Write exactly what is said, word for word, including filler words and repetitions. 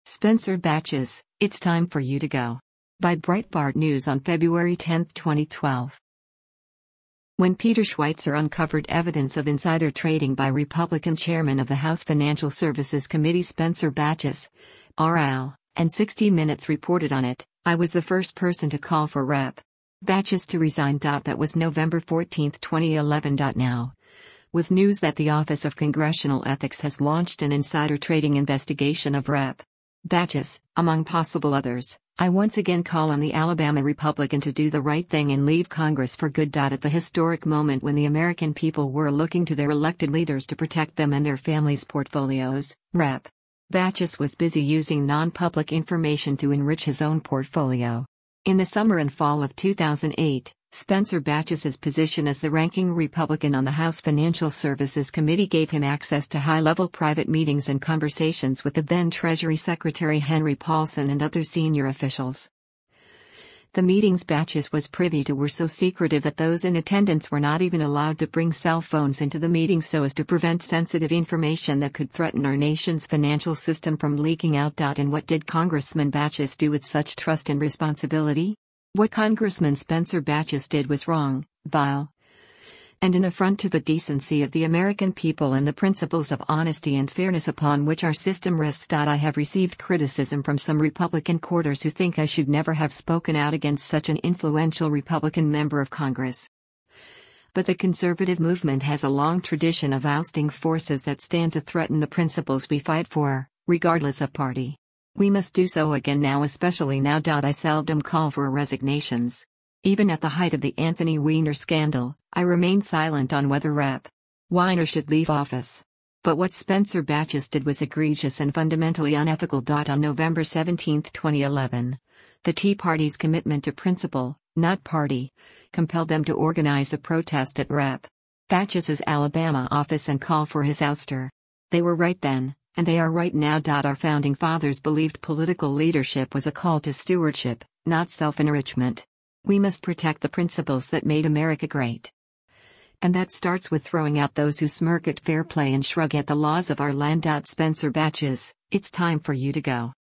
Spencer Batches, It's Time for You to Go. By Breitbart News on February tenth, twenty twelve. When Peter Schweizer uncovered evidence of insider trading by Republican chairman of the House Financial Services Committee Spencer Batches, R L, and sixty minutes reported on it, I was the first person to call for Representative Batches to resign. That was November fourteenth, twenty eleven. Now, with news that the Office of Congressional Ethics has launched an insider trading investigation of Representative Batches, among possible others, I once again call on the Alabama Republican to do the right thing and leave Congress for good. At the historic moment when the American people were looking to their elected leaders to protect them and their families' portfolios, Representative Batches was busy using non-public information to enrich his own portfolio. In the summer and fall of two thousand eight, Spencer Batches's position as the ranking Republican on the House Financial Services Committee gave him access to high-level private meetings and conversations with the then Treasury Secretary Henry Paulson and other senior officials. The meetings Batches was privy to were so secretive that those in attendance were not even allowed to bring cell phones into the meeting so as to prevent sensitive information that could threaten our nation's financial system from leaking out. And what did Congressman Batches do with such trust and responsibility? What Congressman Spencer Batches did was wrong, vile, and an affront to the decency of the American people and the principles of honesty and fairness upon which our system rests. I have received criticism from some Republican quarters who think I should never have spoken out against such an influential Republican member of Congress. But the conservative movement has a long tradition of ousting forces that stand to threaten the principles we fight for, regardless of party. We must do so again now, especially now. I seldom call for resignations. Even at the height of the Anthony Weiner scandal, I remained silent on whether Representative Weiner should leave office. But what Spencer Batches did was egregious and fundamentally unethical. On November seventeenth, twenty eleven, the Tea Party's commitment to principle, not party, compelled them to organize a protest at Representative Batches's Alabama office and call for his ouster. They were right then, and they are right now. Our founding fathers believed political leadership was a call to stewardship, not self-enrichment. We must protect the principles that made America great. And that starts with throwing out those who smirk at fair play and shrug at the laws of our land. Spencer Batches, it's time for you to go.